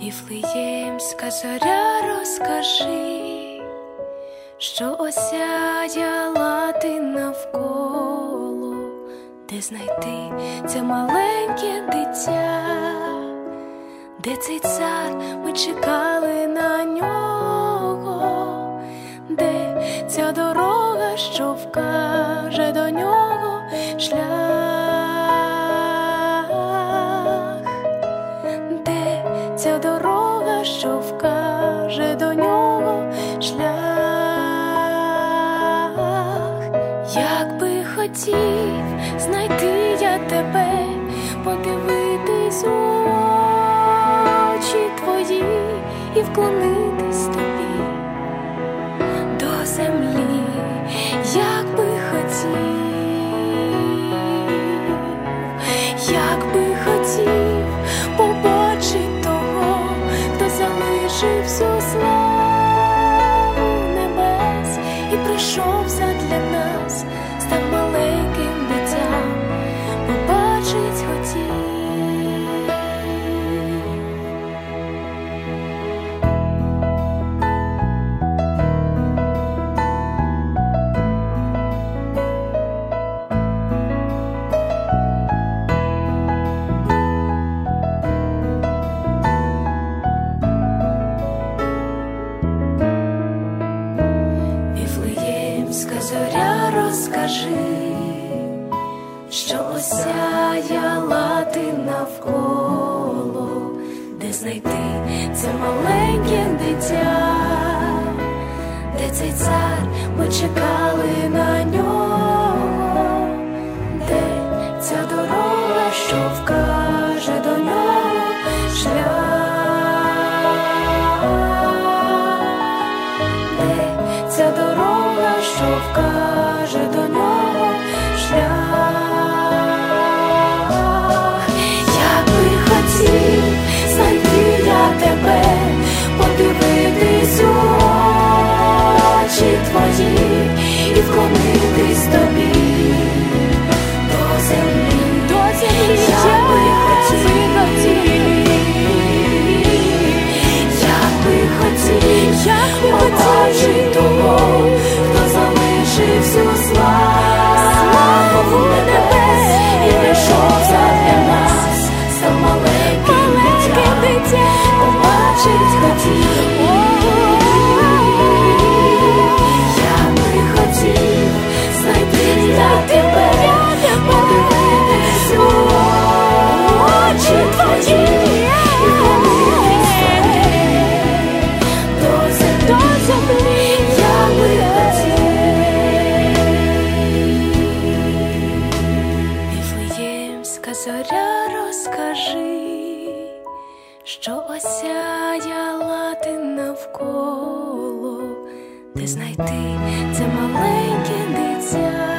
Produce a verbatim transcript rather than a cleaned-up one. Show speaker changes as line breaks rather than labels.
Віфлеємська зоря, розкажи, що осяяла ти навколо, де знайти це маленьке дитя, де цей цар, ми чекали на нього, де ця дорога, що вкаже до нього шлях, де ця дорога, що вкаже до нього шлях. Як би хотів знайти я тебе, подивитись у очі твої і вклонитись тобі до землі, як би хотів, як би хотів побачить того, хто залишив всю славу небес і прийшов задля нас, став маленьким дитям, побачить хотів. Віфлеємська зоря, розкажи, що осяяла ти навколо, де знайти це маленьке дитя, де цей цар, ми чекали на нього, де ця дорога, що вкаже до нього шлях, де ця дорога, що вкаже до нього шлях. Як би хотів знайти я тебе, подивитись у очі твої і вклонитись тобі до землі, до землі. Як би хотів, як би хотів побачить того, хто залишив всю славу небес і прийшов задля нас, став маленьким дитям, побачить хотів. Я би хотів знайти я тебе, подивитись у очі твої і вклонитись тобі до землі. Я би хотів. Віфлеємська зоря, розкажи, що осяяла ти навколо, де знайти це маленьке дитя,